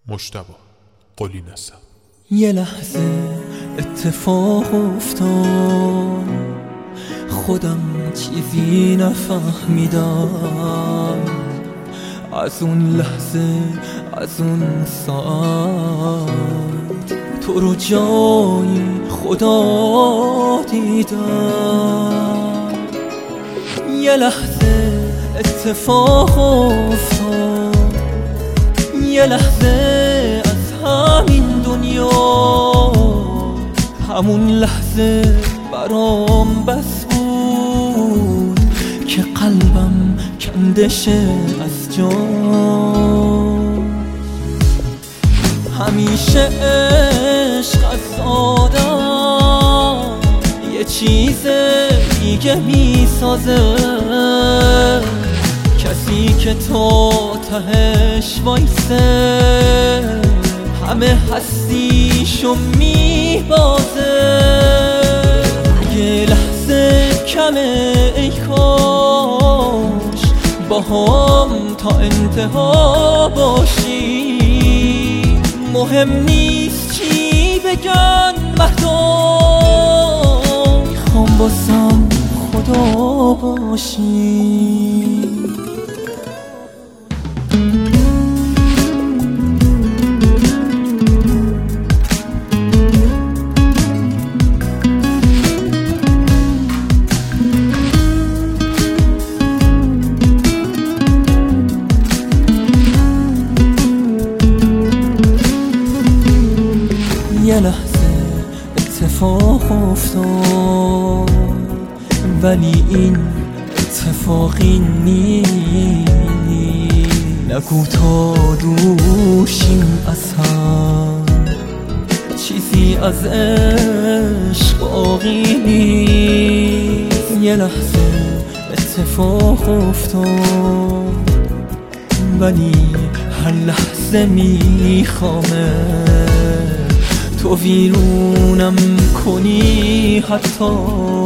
مجتبی قلی نسب. یه لحظه اتفاق افتاد، خودم چیزی نفهمیدم. از اون لحظه، از اون ساعت تو رو جای خدا دیدم. یه لحظه اتفاق افتاد، یه لحظه از همین دنیا، همون لحظه برام بس بود که قلبم کنده شه از جا. همیشه عشق از آدم یه چیز دیگه میسازه، کسی که تا تهش وایسه همه هستیشو میبازه. یه لحظه کمه ای کاش با هم تا انتها باشی. مهم نیست چی بگن مردم، میخوام باسم خدا باشی. یه لحظه اتفاق افتاد، ولی این اتفاقی نیست. نگو تا دوشیم از هم، چیزی از عشق باقی نیست. یه لحظه اتفاق افتاد، ولی هر لحظه میخوامه تو ویرونم کنی، حتی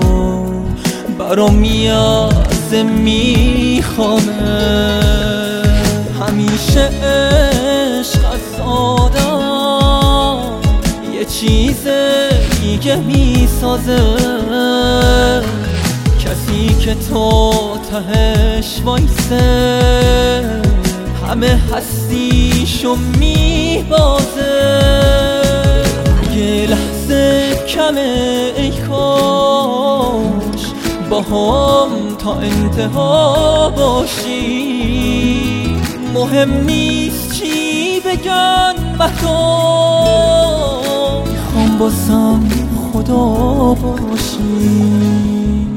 برام یازه میخوامه. همیشه عشق از آدم یه چیز دیگه میسازه، کسی که تا تهش وایسه همه هستیشو میبازه. یه لحظه کمه ای کاش با هم تا انتها باشی. مهم نیست چی بگن مردم، میخوام باسم خدا باشی.